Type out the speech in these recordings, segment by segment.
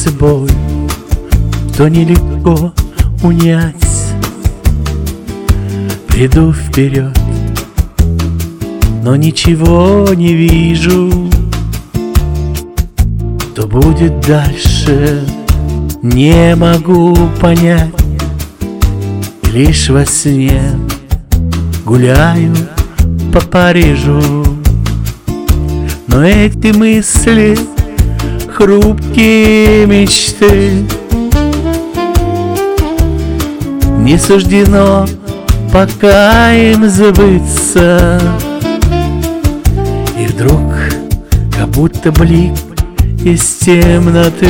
сердце боль, то нелегко унять. Приду вперед, но ничего не вижу. Что будет дальше, не могу понять. И лишь во сне гуляю по Парижу. Но эти мысли — хрупкие мечты. Не суждено пока им забыться. И вдруг, как будто блик из темноты,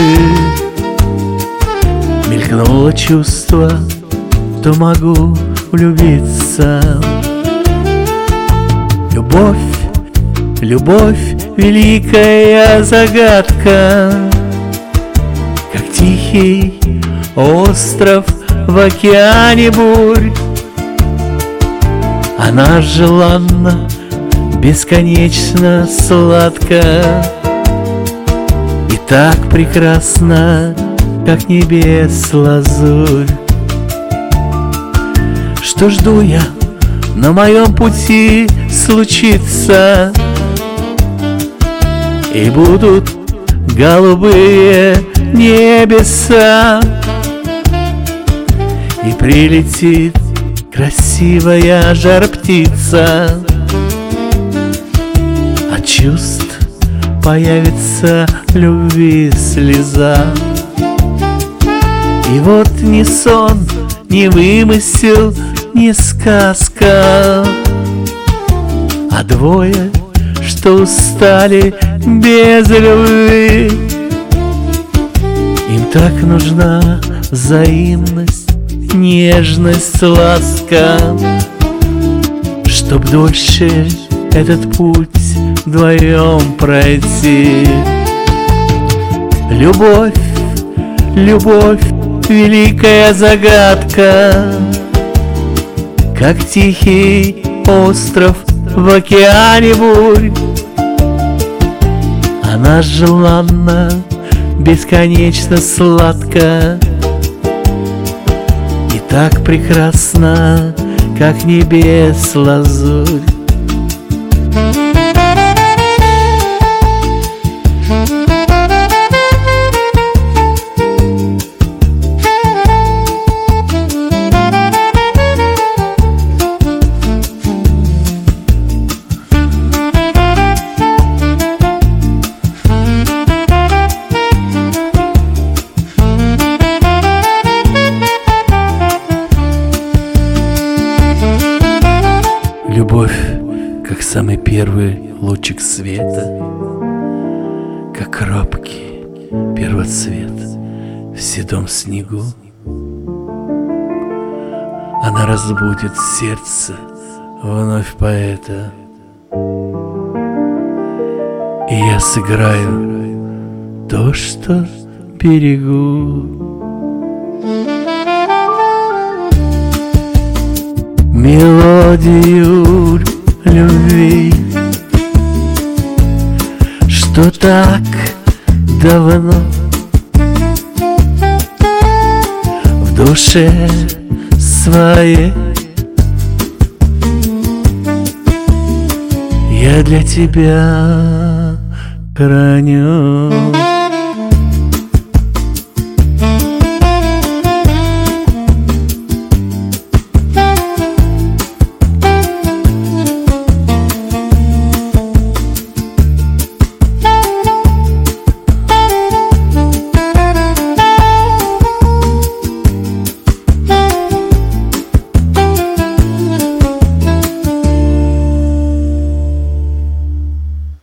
мелькнуло чувство, что могу влюбиться. Любовь, любовь — великая загадка, как тихий остров в океане бурь. Она желанна, бесконечно сладка и так прекрасна, как небес лазурь. Что жду я, на моем пути случится, и будут голубые небеса, и прилетит красивая жар-птица. От чувств появится любви слеза. И вот ни сон, ни вымысел, ни сказка, а двое, что устали без любви. Им так нужна взаимность, нежность, ласка, чтоб дольше этот путь вдвоем пройти. Любовь, любовь — великая загадка, как тихий остров в океане бурь. Она желанна, бесконечно сладка и так прекрасна, как небес лазурь. Любовь, как самый первый лучик света, как робкий первоцвет в седом снегу. Она разбудит сердце вновь поэта, и я сыграю то, что берегу. Мелодию любви, что так давно в душе своей я для тебя храню.